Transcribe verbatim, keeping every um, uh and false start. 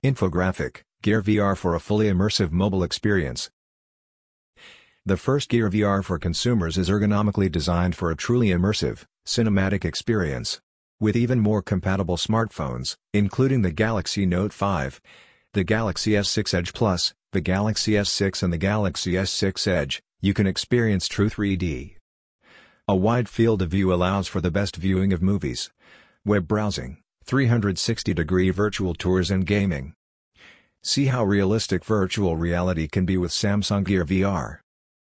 Infographic: Gear V R for a fully immersive mobile experience. The first Gear V R for consumers is ergonomically designed for a truly immersive, cinematic experience. With even more compatible smartphones, including the Galaxy Note five, the Galaxy S six Edge Plus, the Galaxy S six and the Galaxy S six Edge, you can experience true three D. A wide field of view allows for the best viewing of movies, web browsing, three hundred sixty degree virtual tours and gaming. See how realistic virtual reality can be with Samsung Gear V R.